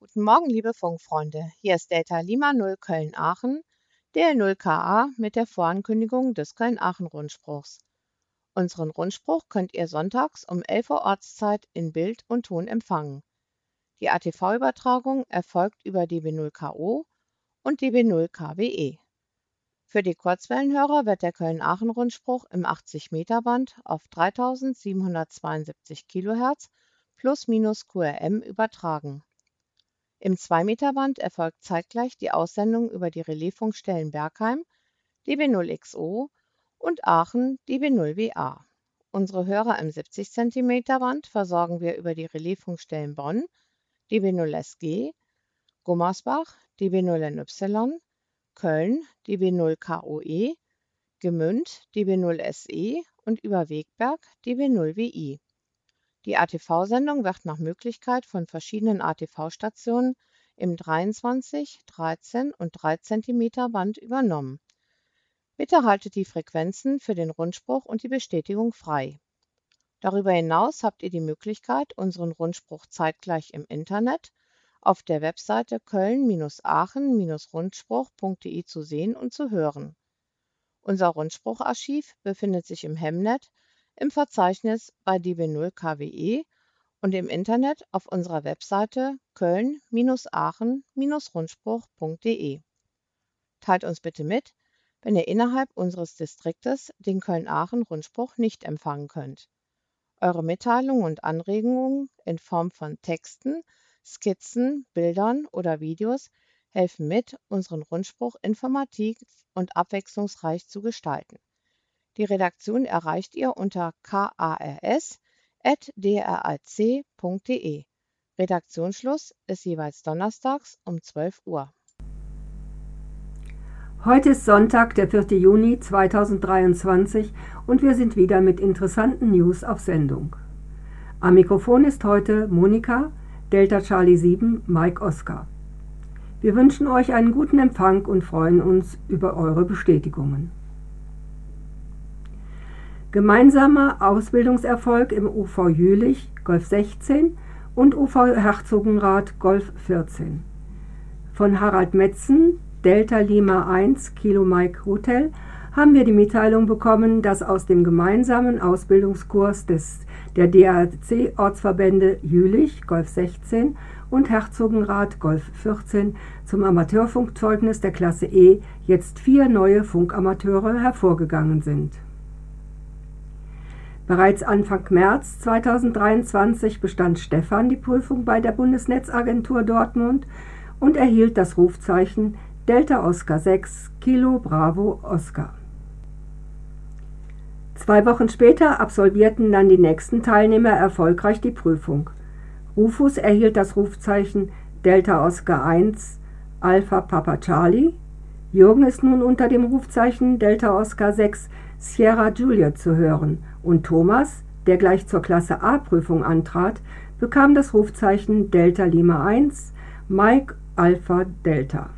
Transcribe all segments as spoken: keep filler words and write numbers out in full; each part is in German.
Guten Morgen, liebe Funkfreunde. Hier ist Delta Lima null Köln-Aachen, D L null K A mit der Vorankündigung des Köln-Aachen-Rundspruchs. Unseren Rundspruch könnt ihr sonntags um elf Uhr Ortszeit in Bild und Ton empfangen. Die A T V-Übertragung erfolgt über D B null K O und D B null K W E. Für die Kurzwellenhörer wird der Köln-Aachen-Rundspruch im achtzig Meter Band auf dreitausendsiebenhundertzweiundsiebzig Kilohertz plus minus Q R M übertragen. Im zwei Meter Band erfolgt zeitgleich die Aussendung über die Relaisfunkstellen Bergheim, D B null X O und Aachen, D B null W A. Unsere Hörer im siebzig Zentimeter Band versorgen wir über die Relaisfunkstellen Bonn, D B null S G, Gummersbach, D B null N Y, Köln, D B null K O E, Gmünd, D B null S E und über Wegberg, D B null W I. Die A T V-Sendung wird nach Möglichkeit von verschiedenen A T V-Stationen im dreiundzwanzig, dreizehn und drei Zentimeter Band übernommen. Bitte haltet die Frequenzen für den Rundspruch und die Bestätigung frei. Darüber hinaus habt ihr die Möglichkeit, unseren Rundspruch zeitgleich im Internet auf der Webseite köln-aachen-rundspruch punkt de zu sehen und zu hören. Unser Rundsprucharchiv befindet sich im Hemnet im Verzeichnis bei D B null K W E und im Internet auf unserer Webseite köln-aachen-rundspruch punkt de. Teilt uns bitte mit, wenn ihr innerhalb unseres Distriktes den Köln-Aachen-Rundspruch nicht empfangen könnt. Eure Mitteilungen und Anregungen in Form von Texten, Skizzen, Bildern oder Videos helfen mit, unseren Rundspruch informativ und abwechslungsreich zu gestalten. Die Redaktion erreicht ihr unter kars at d r a c punkt de. Redaktionsschluss ist jeweils donnerstags um zwölf Uhr. Heute ist Sonntag, der vierte Juni zweitausenddreiundzwanzig und wir sind wieder mit interessanten News auf Sendung. Am Mikrofon ist heute Monika, Delta Charlie sieben, Mike Oscar. Wir wünschen euch einen guten Empfang und freuen uns über eure Bestätigungen. Gemeinsamer Ausbildungserfolg im U V Jülich, Golf sechzehn und U V Herzogenrath, Golf vierzehn. Von Harald Metzen, Delta Lima eins, Kilo Mike Hotel, haben wir die Mitteilung bekommen, dass aus dem gemeinsamen Ausbildungskurs des, der D A C-Ortsverbände Jülich, Golf sechzehn und Herzogenrath, Golf vierzehn zum Amateurfunkzeugnis der Klasse E jetzt vier neue Funkamateure hervorgegangen sind. Bereits Anfang März zweitausenddreiundzwanzig bestand Stefan die Prüfung bei der Bundesnetzagentur Dortmund und erhielt das Rufzeichen Delta Oscar sechs, Kilo Bravo Oscar. Zwei Wochen später absolvierten dann die nächsten Teilnehmer erfolgreich die Prüfung. Rufus erhielt das Rufzeichen Delta Oscar eins, Alpha Papa Charlie. Jürgen ist nun unter dem Rufzeichen Delta Oscar sechs, Sierra Juliet zu hören und Thomas, der gleich zur Klasse A-Prüfung antrat, bekam das Rufzeichen Delta Lima eins, Mike Alpha Delta.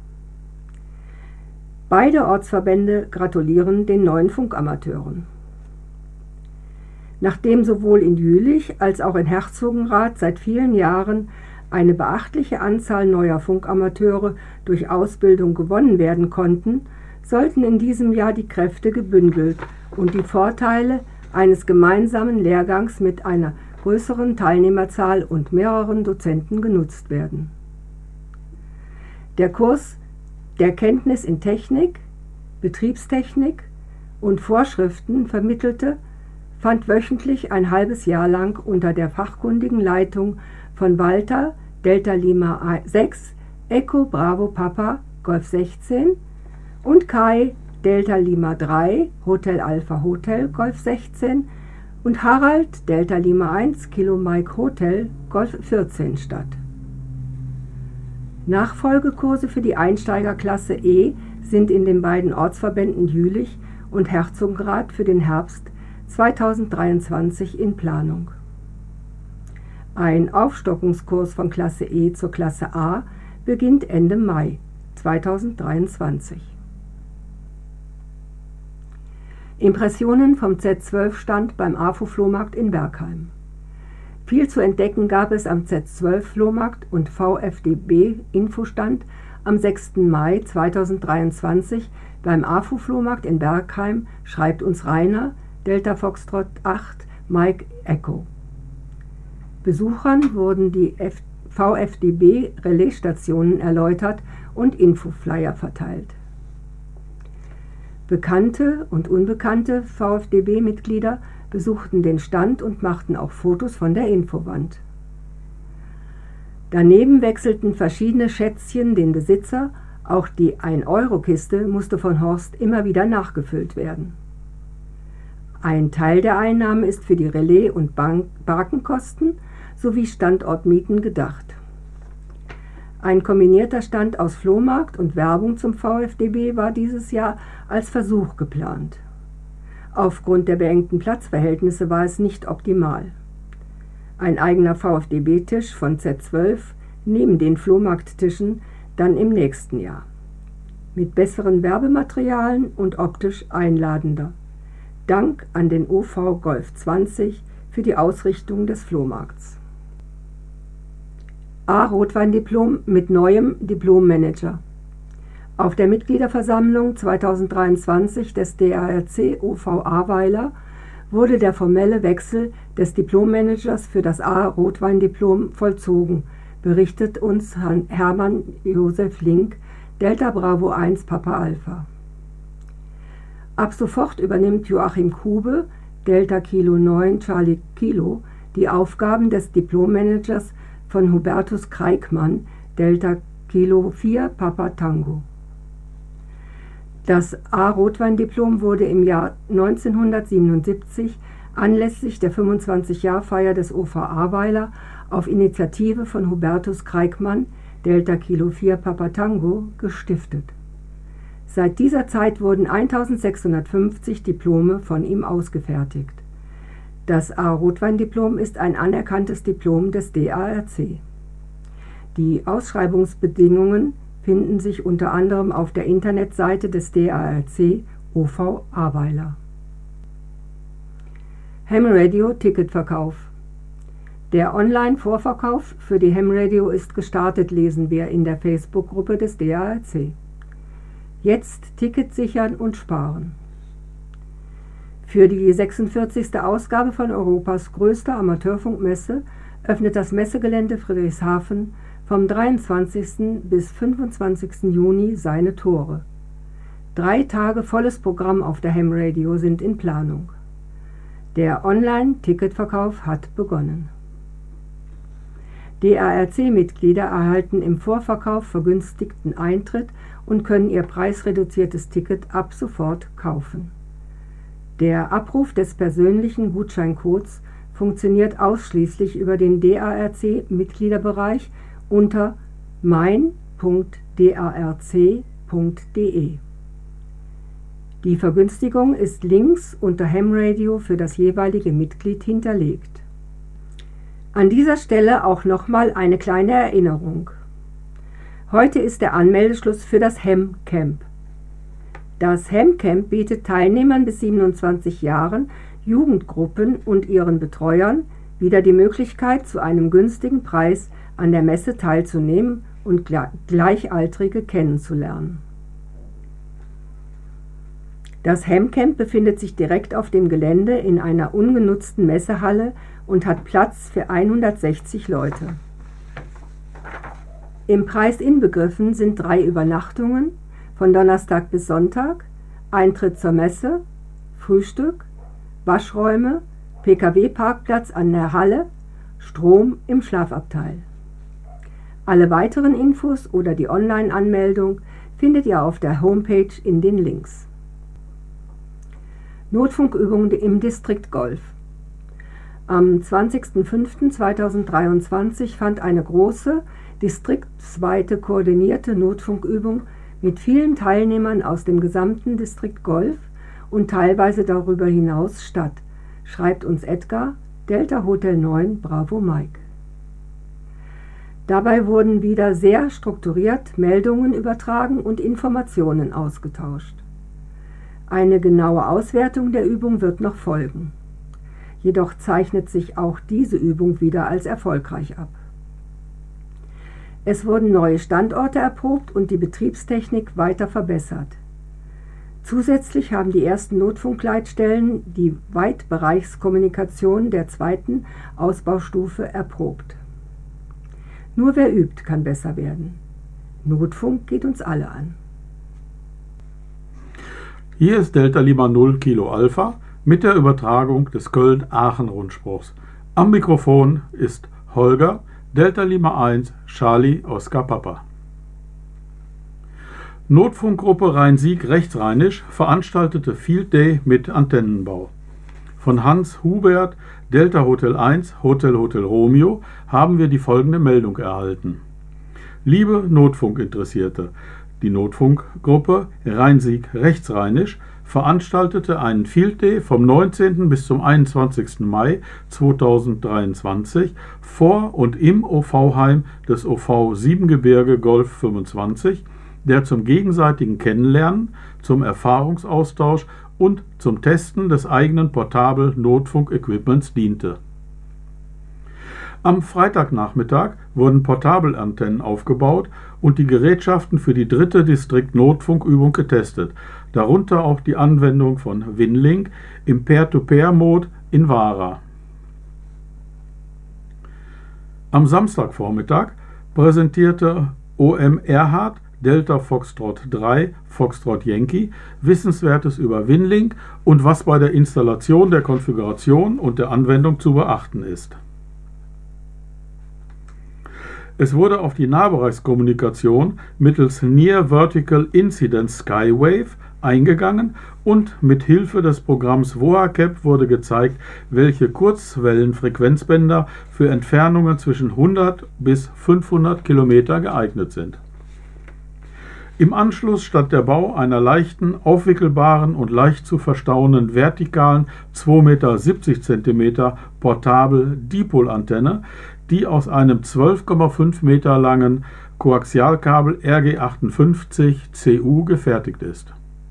Beide Ortsverbände gratulieren den neuen Funkamateuren. Nachdem sowohl in Jülich als auch in Herzogenrath seit vielen Jahren eine beachtliche Anzahl neuer Funkamateure durch Ausbildung gewonnen werden konnten, sollten in diesem Jahr die Kräfte gebündelt und die Vorteile eines gemeinsamen Lehrgangs mit einer größeren Teilnehmerzahl und mehreren Dozenten genutzt werden. Der Kurs der Kenntnis in Technik, Betriebstechnik und Vorschriften vermittelte, fand wöchentlich ein halbes Jahr lang unter der fachkundigen Leitung von Walter, Delta Lima sechs, Echo Bravo Papa, Golf sechzehn und Kai, Delta Lima drei, Hotel Alpha Hotel, Golf sechzehn und Harald, Delta Lima eins, Kilo Mike Hotel, Golf vierzehn statt. Nachfolgekurse für die Einsteigerklasse E sind in den beiden Ortsverbänden Jülich und Herzogenrath für den Herbst zweitausenddreiundzwanzig in Planung. Ein Aufstockungskurs von Klasse E zur Klasse A beginnt Ende Mai zweitausenddreiundzwanzig. Impressionen vom Z zwölf Stand beim A F O-Flohmarkt in Bergheim. Viel zu entdecken gab es am Z zwölf Flohmarkt und V F D B-Infostand am sechsten Mai zweitausenddreiundzwanzig beim A F U-Flohmarkt in Bergheim, schreibt uns Rainer, Delta Foxtrot acht, Mike Echo. Besuchern wurden die V F D B-Relaisstationen erläutert und Infoflyer verteilt. Bekannte und unbekannte V F D B-Mitglieder besuchten den Stand und machten auch Fotos von der Infowand. Daneben wechselten verschiedene Schätzchen den Besitzer, auch die ein-Euro-Kiste musste von Horst immer wieder nachgefüllt werden. Ein Teil der Einnahmen ist für die Relais- und Barkenkosten sowie Standortmieten gedacht. Ein kombinierter Stand aus Flohmarkt und Werbung zum V F D B war dieses Jahr als Versuch geplant. Aufgrund der beengten Platzverhältnisse war es nicht optimal. Ein eigener V F D B-Tisch von Z zwölf neben den Flohmarkttischen dann im nächsten Jahr. Mit besseren Werbematerialien und optisch einladender. Dank an den O V Golf zwanzig für die Ausrichtung des Flohmarkts. A-Rotwein-Diplom mit neuem Diplommanager. Auf der Mitgliederversammlung zweitausenddreiundzwanzig des D A R C O V Ahrweiler wurde der formelle Wechsel des Diplommanagers für das A-Rotwein-Diplom vollzogen, berichtet uns Hermann Josef Link, Delta Bravo eins Papa Alpha. Ab sofort übernimmt Joachim Kube, Delta Kilo neun Charlie Kilo, die Aufgaben des Diplommanagers von Hubertus Kreikmann, Delta Kilo vier Papa Tango. Das A-Rotwein-Diplom wurde im Jahr neunzehnhundertsiebenundsiebzig anlässlich der fünfundzwanzig-Jahr-Feier des O V Ahrweiler auf Initiative von Hubertus Kreikmann, Delta Kilo vier Papa Tango, gestiftet. Seit dieser Zeit wurden eintausendsechshundertfünfzig Diplome von ihm ausgefertigt. Das A-Rotwein-Diplom ist ein anerkanntes Diplom des D A R C. Die Ausschreibungsbedingungen finden sich unter anderem auf der Internetseite des D A R C O V Ahrweiler. Ham Radio Ticketverkauf. Der Online-Vorverkauf für die Ham Radio ist gestartet, lesen wir in der Facebook-Gruppe des D A R C. Jetzt Ticket sichern und sparen. Für die sechsundvierzigste Ausgabe von Europas größter Amateurfunkmesse öffnet das Messegelände Friedrichshafen vom dreiundzwanzigsten bis fünfundzwanzigsten Juni seine Tore. Drei Tage volles Programm auf der Ham Radio sind in Planung. Der Online-Ticketverkauf hat begonnen. D A R C-Mitglieder erhalten im Vorverkauf vergünstigten Eintritt und können ihr preisreduziertes Ticket ab sofort kaufen. Der Abruf des persönlichen Gutscheincodes funktioniert ausschließlich über den D A R C-Mitgliederbereich unter mein punkt d a r c punkt d e. Die Vergünstigung ist links unter Ham Radio für das jeweilige Mitglied hinterlegt. An dieser Stelle auch nochmal eine kleine Erinnerung. Heute ist der Anmeldeschluss für das Ham Camp. Das Ham Camp bietet Teilnehmern bis siebenundzwanzig Jahren, Jugendgruppen und ihren Betreuern wieder die Möglichkeit, zu einem günstigen Preis an der Messe teilzunehmen und Gleichaltrige kennenzulernen. Das Ham Camp befindet sich direkt auf dem Gelände in einer ungenutzten Messehalle und hat Platz für hundertsechzig Leute. Im Preis inbegriffen sind drei Übernachtungen von Donnerstag bis Sonntag, Eintritt zur Messe, Frühstück, Waschräume, P K W-Parkplatz an der Halle, Strom im Schlafabteil. Alle weiteren Infos oder die Online-Anmeldung findet ihr auf der Homepage in den Links. Notfunkübung im Distrikt Golf. Am zwanzigsten fünften zweitausenddreiundzwanzig fand eine große, distriktsweite koordinierte Notfunkübung mit vielen Teilnehmern aus dem gesamten Distrikt Golf und teilweise darüber hinaus statt, schreibt uns Edgar, Delta Hotel neun Bravo Mike. Dabei wurden wieder sehr strukturiert Meldungen übertragen und Informationen ausgetauscht. Eine genaue Auswertung der Übung wird noch folgen. jedoch zeichnet sich auch diese Übung wieder als erfolgreich ab. Es wurden neue Standorte erprobt und die Betriebstechnik weiter verbessert. Zusätzlich haben die ersten Notfunkleitstellen die Weitbereichskommunikation der zweiten Ausbaustufe erprobt. Nur wer übt, kann besser werden. Notfunk geht uns alle an. Hier ist Delta Lima null Kilo Alpha mit der Übertragung des Köln-Aachen-Rundspruchs. Am Mikrofon ist Holger, Delta Lima eins, Charlie Oscar Papa. Notfunkgruppe Rhein-Sieg Rechtsrheinisch veranstaltete Field Day mit Antennenbau. Von Hans Hubert, Delta Hotel eins, Hotel Hotel Romeo, haben wir die folgende Meldung erhalten. Liebe Notfunkinteressierte, die Notfunkgruppe Rhein-Sieg Rechtsrheinisch veranstaltete einen Field Day vom neunzehnten bis zum einundzwanzigsten Mai zweitausenddreiundzwanzig vor und im O V-Heim des O V Siebengebirge Golf fünfundzwanzig, der zum gegenseitigen Kennenlernen, zum Erfahrungsaustausch und zum Testen des eigenen Portabel-Notfunk-Equipments diente. Am Freitagnachmittag wurden Portabelantennen aufgebaut und die Gerätschaften für die dritte Distrikt-Notfunkübung getestet, darunter auch die Anwendung von Winlink im Peer-to-Peer-Mode in Vara. Am Samstagvormittag präsentierte O M Erhard Delta Foxtrot drei Foxtrot Yankee Wissenswertes über Winlink und was bei der Installation der Konfiguration und der Anwendung zu beachten ist. Es wurde auf die Nahbereichskommunikation mittels Near Vertical Incidence Skywave eingegangen und mit Hilfe des Programms VoaCap wurde gezeigt, welche Kurzwellenfrequenzbänder für Entfernungen zwischen hundert bis fünfhundert Kilometer geeignet sind. Im Anschluss stand der Bau einer leichten, aufwickelbaren und leicht zu verstauenden vertikalen zwei Meter siebzig Zentimeter portabel Dipolantenne, die aus einem zwölf Komma fünf Meter langen Koaxialkabel R G achtundfünfzig C U gefertigt ist.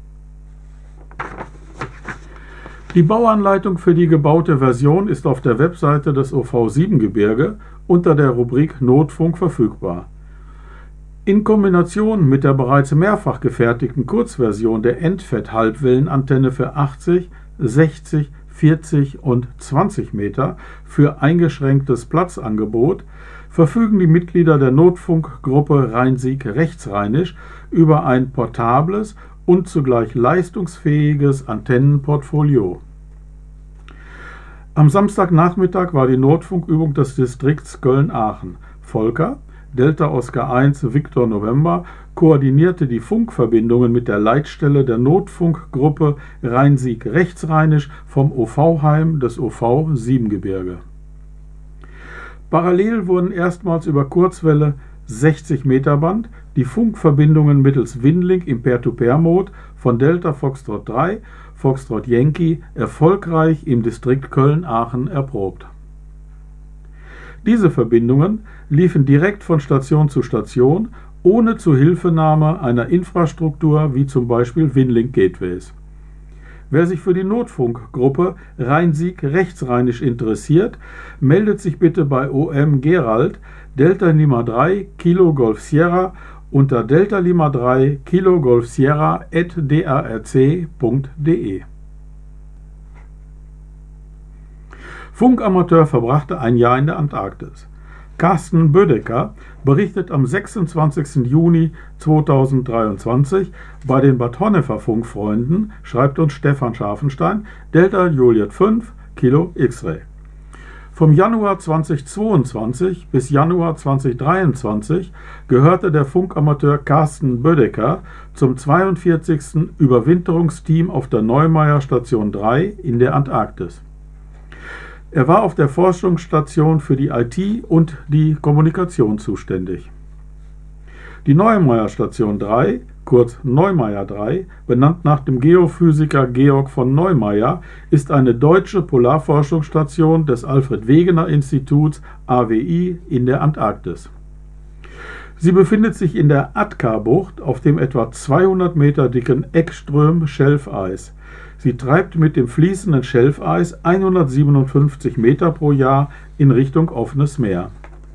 Die Bauanleitung für die gebaute Version ist auf der Webseite des O V Siebengebirge unter der Rubrik Notfunk verfügbar. In Kombination mit der bereits mehrfach gefertigten Kurzversion der Endfett-Halbwellenantenne für achtzig, sechzig, vierzig und zwanzig Meter für eingeschränktes Platzangebot verfügen die Mitglieder der Notfunkgruppe Rhein-Sieg Rechtsrheinisch über ein portables und zugleich leistungsfähiges Antennenportfolio. Am Samstagnachmittag war die Notfunkübung des Distrikts Köln-Aachen. Volker, Delta Oscar eins Victor November, koordinierte die Funkverbindungen mit der Leitstelle der Notfunkgruppe Rhein-Sieg Rechtsrheinisch vom O V-Heim des O V Siebengebirge. Parallel wurden erstmals über Kurzwelle sechzig Meter Band die Funkverbindungen mittels Winlink im Peer-to-Peer-Mode von Delta Foxtrot drei Foxtrot Yankee erfolgreich im Distrikt Köln-Aachen erprobt. Diese Verbindungen liefen direkt von Station zu Station, ohne Zuhilfenahme einer Infrastruktur wie zum Beispiel Winlink-Gateways. Wer sich für die Notfunkgruppe Rhein-Sieg Rechtsrheinisch interessiert, meldet sich bitte bei O M Gerald Delta Lima drei Kilo Golf Sierra unter Delta Lima drei Kilo Golf Sierra at d r r c punkt d e. Funkamateur verbrachte ein Jahr in der Antarktis. Carsten Bödecker berichtet am sechsundzwanzigsten Juni zweitausenddreiundzwanzig bei den Bad Honnef Funkfreunden, schreibt uns Stefan Scharfenstein, Delta Juliet fünf Kilo X-Ray. Vom Januar zweitausendzweiundzwanzig bis Januar zweitausenddreiundzwanzig gehörte der Funkamateur Carsten Bödecker zum zweiundvierzigsten Überwinterungsteam auf der Neumeier Station drei in der Antarktis. Er war auf der Forschungsstation für die I T und die Kommunikation zuständig. Die Neumeier Station drei, kurz Neumeier drei, benannt nach dem Geophysiker Georg von Neumeier, ist eine deutsche Polarforschungsstation des Alfred-Wegener-Instituts A W I in der Antarktis. Sie befindet sich in der Atka-Bucht auf dem etwa zweihundert Meter dicken Ekström-Schelfeis. Sie treibt mit dem fließenden Schelfeis hundertsiebenundfünfzig Meter pro Jahr in Richtung offenes Meer.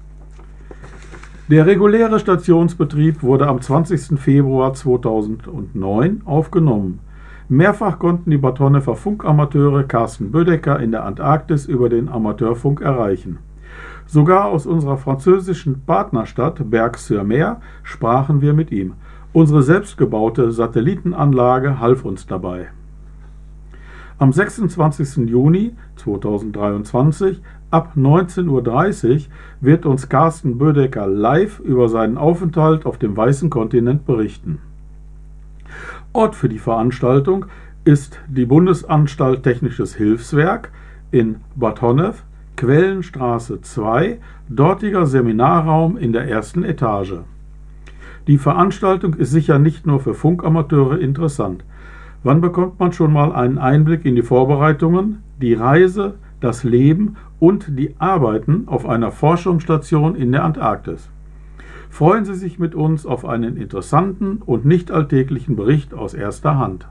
Der reguläre Stationsbetrieb wurde am zwanzigsten Februar zweitausendneun aufgenommen. Mehrfach konnten die Bad Honneffer Funkamateure Carsten Bödecker in der Antarktis über den Amateurfunk erreichen. Sogar aus unserer französischen Partnerstadt Berck-sur-Mer sprachen wir mit ihm. Unsere selbstgebaute Satellitenanlage half uns dabei. Am sechsundzwanzigsten Juni zweitausenddreiundzwanzig ab neunzehn Uhr dreißig wird uns Carsten Bödecker live über seinen Aufenthalt auf dem weißen Kontinent berichten. Ort für die Veranstaltung ist die Bundesanstalt Technisches Hilfswerk in Bad Honnef, Quellenstraße zwei, dortiger Seminarraum in der ersten Etage. Die Veranstaltung ist sicher nicht nur für Funkamateure interessant. Wann bekommt man schon mal einen Einblick in die Vorbereitungen, die Reise, das Leben und die Arbeiten auf einer Forschungsstation in der Antarktis? Freuen Sie sich mit uns auf einen interessanten und nicht alltäglichen Bericht aus erster Hand.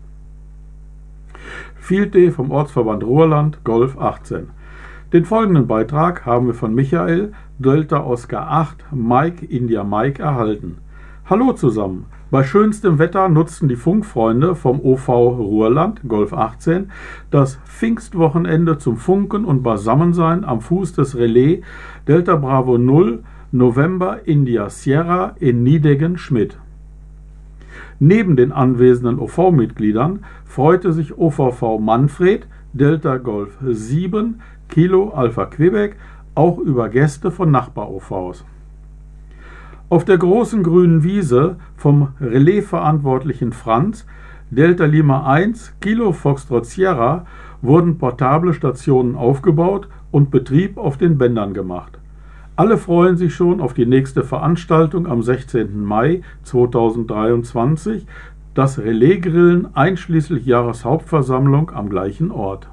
Field Day vom Ortsverband Ruhrland, Golf achtzehn. Den folgenden Beitrag haben wir von Michael, Delta Oscar acht, Mike India Mike erhalten. Hallo zusammen! Bei schönstem Wetter nutzten die Funkfreunde vom O V Ruhrland, Golf achtzehn, das Pfingstwochenende zum Funken und Beisammensein am Fuß des Relais Delta Bravo null November India Sierra in Niedegen-Schmidt. Neben den anwesenden O V-Mitgliedern freute sich O V V Manfred, Delta Golf sieben, Kilo Alpha Quebec auch über Gäste von Nachbar-O Vs. Auf der großen grünen Wiese vom Relais-Verantwortlichen Franz, Delta Lima eins, Kilo Foxtrot Sierra, wurden portable Stationen aufgebaut und Betrieb auf den Bändern gemacht. Alle freuen sich schon auf die nächste Veranstaltung am sechzehnten Mai zweitausenddreiundzwanzig, das Relais-Grillen einschließlich Jahreshauptversammlung am gleichen Ort.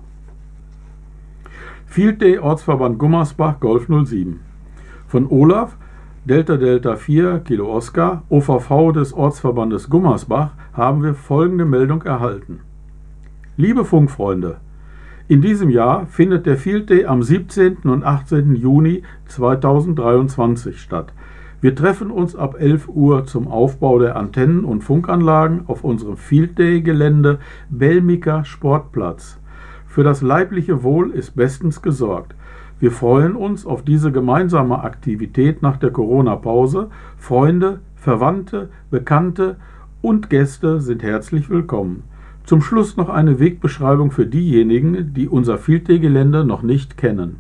Field Day Ortsverband Gummersbach Golf null sieben. Von Olaf, Delta Delta vier, Kilo Oscar, O V V des Ortsverbandes Gummersbach, haben wir folgende Meldung erhalten. Liebe Funkfreunde, in diesem Jahr findet der Field Day am siebzehnten und achtzehnten Juni zweitausenddreiundzwanzig statt. Wir treffen uns ab elf Uhr zum Aufbau der Antennen und Funkanlagen auf unserem Field Day Gelände Belmiker Sportplatz. Für das leibliche Wohl ist bestens gesorgt. Wir freuen uns auf diese gemeinsame Aktivität nach der Corona-Pause. Freunde, Verwandte, Bekannte und Gäste sind herzlich willkommen. Zum Schluss noch eine Wegbeschreibung für diejenigen, die unser Field Day Gelände noch nicht kennen.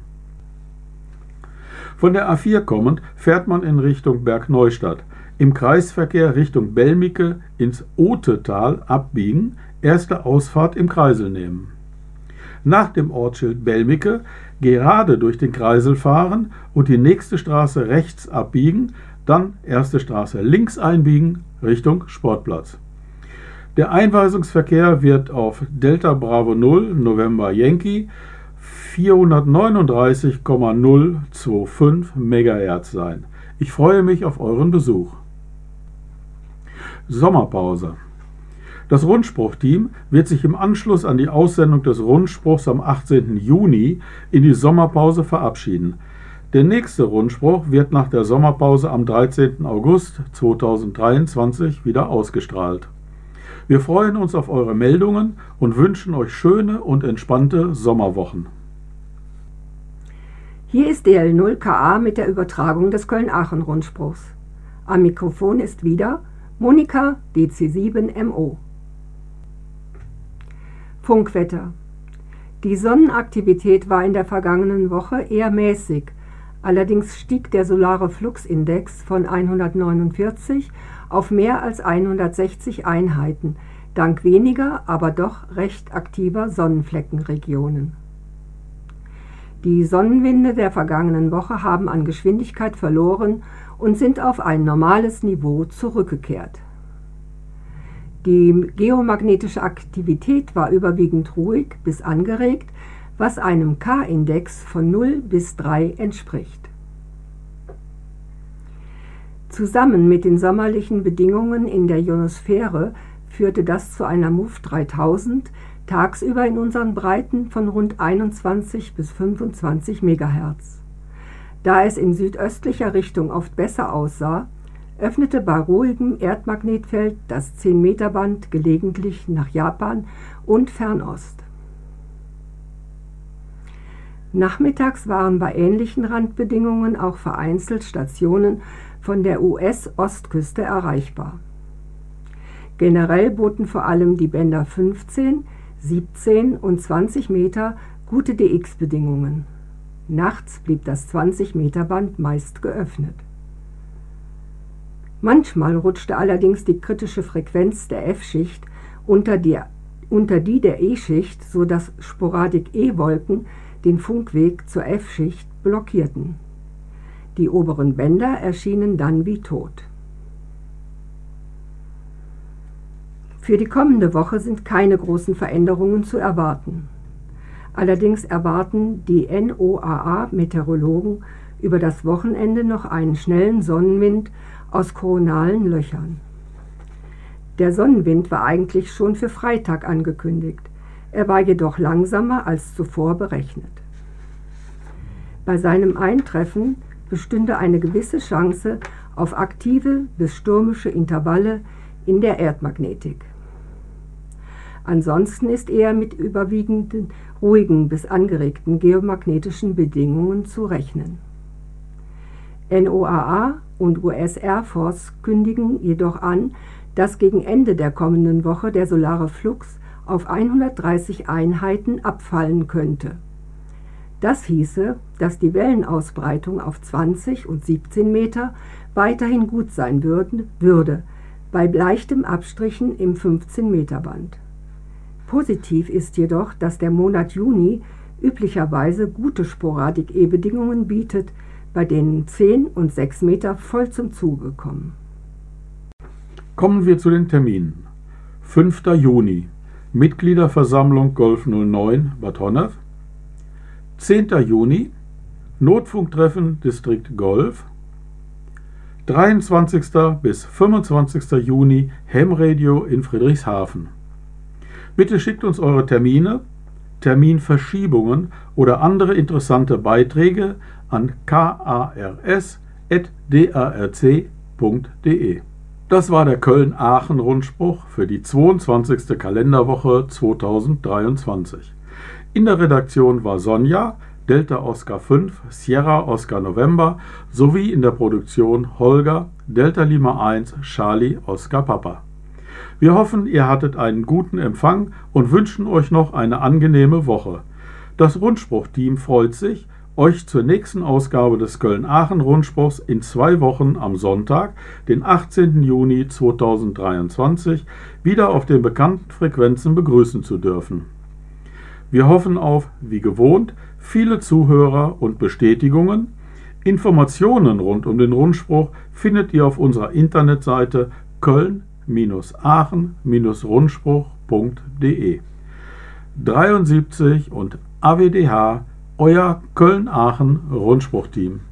Von der A vier kommend fährt man in Richtung Bergneustadt. Im Kreisverkehr Richtung Belmike ins Otetal abbiegen, erste Ausfahrt im Kreisel nehmen. Nach dem Ortsschild Belmike gerade durch den Kreisel fahren und die nächste Straße rechts abbiegen, dann erste Straße links einbiegen Richtung Sportplatz. Der Einweisungsverkehr wird auf Delta Bravo null November Yankee vierhundertneununddreißig Komma null fünfundzwanzig Megahertz sein. Ich freue mich auf euren Besuch. Sommerpause. Das Rundspruchteam wird sich im Anschluss an die Aussendung des Rundspruchs am achtzehnten Juni in die Sommerpause verabschieden. Der nächste Rundspruch wird nach der Sommerpause am dreizehnten August zweitausenddreiundzwanzig wieder ausgestrahlt. Wir freuen uns auf eure Meldungen und wünschen euch schöne und entspannte Sommerwochen. Hier ist D L null K A mit der Übertragung des Köln-Aachen-Rundspruchs. Am Mikrofon ist wieder Monika D C sieben M O. Funkwetter. Die Sonnenaktivität war in der vergangenen Woche eher mäßig. Allerdings stieg der solare Fluxindex von hundertneunundvierzig auf mehr als hundertsechzig Einheiten, dank weniger, aber doch recht aktiver Sonnenfleckenregionen. Die Sonnenwinde der vergangenen Woche haben an Geschwindigkeit verloren und sind auf ein normales Niveau zurückgekehrt. Die geomagnetische Aktivität war überwiegend ruhig bis angeregt, was einem K-Index von null bis drei entspricht. Zusammen mit den sommerlichen Bedingungen in der Ionosphäre führte das zu einer M U V dreitausend, tagsüber in unseren Breiten von rund einundzwanzig bis fünfundzwanzig Megahertz. Da es in südöstlicher Richtung oft besser aussah, öffnete bei ruhigem Erdmagnetfeld das zehn Meter Band gelegentlich nach Japan und Fernost. Nachmittags waren bei ähnlichen Randbedingungen auch vereinzelt Stationen von der U S-Ostküste erreichbar. Generell boten vor allem die Bänder fünfzehn, siebzehn und zwanzig Meter gute D X-Bedingungen. Nachts blieb das zwanzig Meter Band meist geöffnet. Manchmal rutschte allerdings die kritische Frequenz der F-Schicht unter die, unter die der E-Schicht, sodass Sporadik-E-Wolken den Funkweg zur F-Schicht blockierten. Die oberen Bänder erschienen dann wie tot. Für die kommende Woche sind keine großen Veränderungen zu erwarten. Allerdings erwarten die N O A A-Meteorologen über das Wochenende noch einen schnellen Sonnenwind aus koronalen Löchern. Der Sonnenwind war eigentlich schon für Freitag angekündigt, er war jedoch langsamer als zuvor berechnet. Bei seinem Eintreffen bestünde eine gewisse Chance auf aktive bis stürmische Intervalle in der Erdmagnetik. Ansonsten ist eher mit überwiegenden ruhigen bis angeregten geomagnetischen Bedingungen zu rechnen. N O A A und U S Air Force kündigen jedoch an, dass gegen Ende der kommenden Woche der solare Flux auf hundertdreißig Einheiten abfallen könnte. Das hieße, dass die Wellenausbreitung auf zwanzig und siebzehn Meter weiterhin gut sein würden, würde, bei leichtem Abstrichen im fünfzehn Meter Band. Positiv ist jedoch, dass der Monat Juni üblicherweise gute Sporadik-E-Bedingungen bietet, bei denen zehn und sechs Meter voll zum Zuge kommen. Kommen wir zu den Terminen. fünfter Juni Mitgliederversammlung Golf null neun Bad Honnef. zehnter Juni Notfunktreffen Distrikt Golf. dreiundzwanzigster bis fünfundzwanzigster Juni Ham-Radio in Friedrichshafen. Bitte schickt uns eure Termine, Terminverschiebungen oder andere interessante Beiträge an kars at d a r c punkt d e. Das war der Köln-Aachen-Rundspruch für die zweiundzwanzigste Kalenderwoche zweitausenddreiundzwanzig. In der Redaktion war Sonja, Delta Oscar fünf, Sierra Oscar November sowie in der Produktion Holger, Delta Lima eins, Charlie Oscar Papa. Wir hoffen, ihr hattet einen guten Empfang und wünschen euch noch eine angenehme Woche. Das Rundspruch-Team freut sich, euch zur nächsten Ausgabe des Köln-Aachen-Rundspruchs in zwei Wochen am Sonntag, den achtzehnten Juni zweitausenddreiundzwanzig, wieder auf den bekannten Frequenzen begrüßen zu dürfen. Wir hoffen auf, wie gewohnt, viele Zuhörer und Bestätigungen. Informationen rund um den Rundspruch findet ihr auf unserer Internetseite köln aachen rundspruch punkt d e. dreiundsiebzig und A W D H, euer Köln-Aachen-Rundspruch-Team.